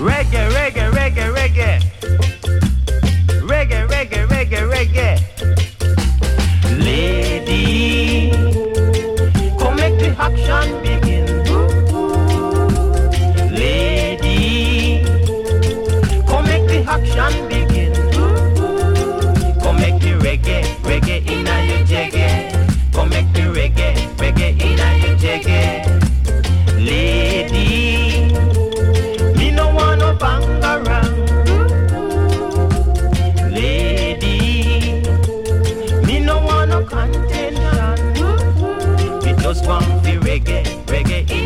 Reggae, reggae, reggae, reggae. Reggae, reggae, reggae, reggae. Lady, come make the action begin. Lady, come make the action begin. Come make the reggae, reggae inna your jaggy. Come make the reggae, reggae inna your jaggy. Lady, me no want no bang around. Lady, me no want no contention. Me just want the reggae, reggae in